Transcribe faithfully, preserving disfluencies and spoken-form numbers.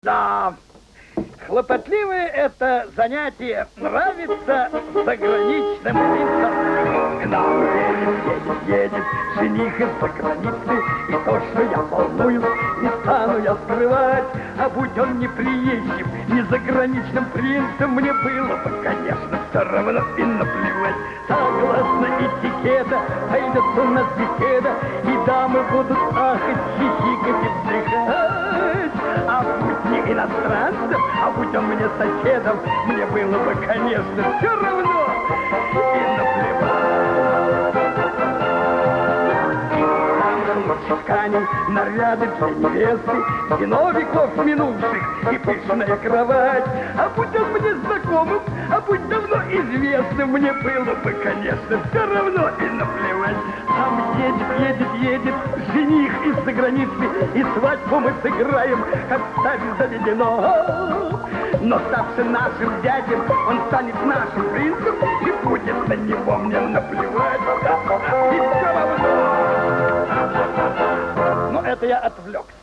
Да, хлопотливое это занятие нравится заграничным лицам. К нам едет, едет, едет жених из-за границы, и то, что я волнуюсь, не стану я скрывать. А будь он не приезжим, не заграничным принцем, мне было бы, конечно, все равно и наплевать. Согласно этикета, пойдет у нас беседа, и дамы будут ахать, хихикать и вздыхать. А будь не иностранцем, а будь он мне соседом, мне было бы, конечно, все равно и наплевать. Ткани, наряды для невесты, вино веков минувших и пышная кровать. А будь он мне знакомым, а будь давно известным, мне было бы, конечно, все равно и наплевать. Там едет, едет, едет жених из-за границы, и свадьбу мы сыграем, как стали заведено. Но ставший нашим дядем, он станет нашим принцем, и будет на него мне наплевать. И все равно. Но это я отвлекся.